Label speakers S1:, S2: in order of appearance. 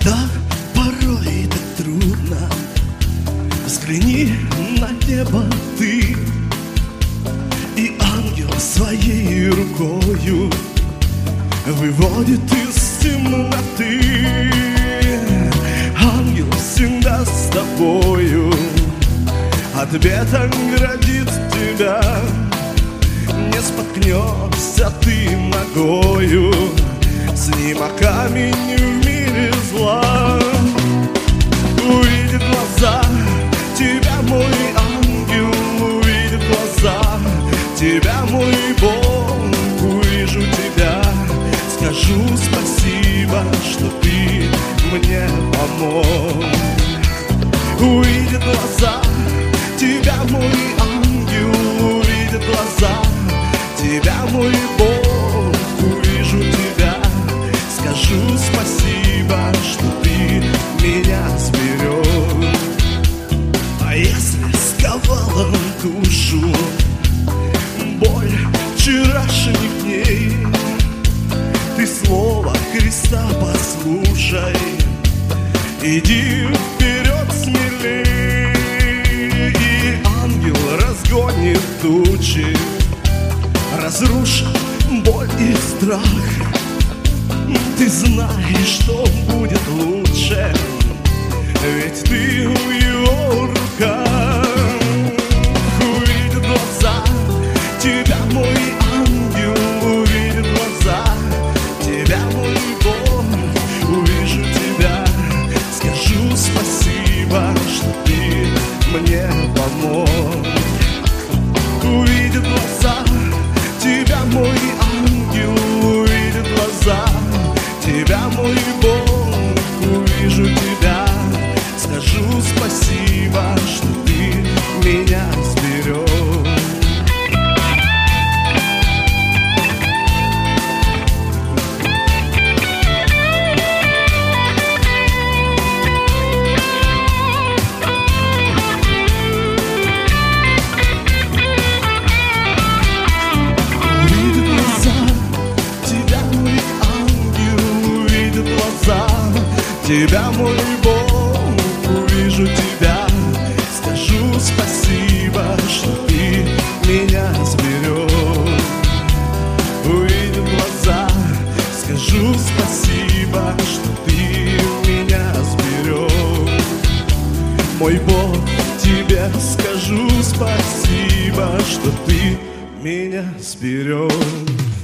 S1: Когда порой так трудно, взгляни на небо ты, и ангел своей рукою выводит из темноты. Ангел всегда с тобою, ответом градит тебя. Не споткнешься ты ногою, с ним о камень в мире зла. Увидит глаза тебя мой ангел, увидит глаза тебя мой Бог. Увижу тебя, скажу спасибо, что ты мне помог. Увидит глаза тебя мой ангел, увидит глаза тебя мой Бог. Увижу тебя, скажу спасибо, что ты меня сберег. А если сковала душу боль вчерашних дней, ты слово Христа послушай, иди вперед смелей, и ангел разгонит тучи, разрушит боль и страх. Ты знаешь, что будет лучше, ведь ты в его руках. Увидит глаза тебя мой ангел, увидит глаза тебя мой Бог. Увижу тебя, скажу спасибо, что ты мне помог. Увидит глаза тебя мой ангел, увидит глаза тебя мой Бог. Увижу тебя, скажу спасибо, что ты меня сберег. Тебя мой Бог, увижу тебя, скажу спасибо, что ты меня сберег. Увидит глаза, скажу спасибо, что ты меня сберег. Мой Бог, тебе скажу спасибо, что ты меня сберег.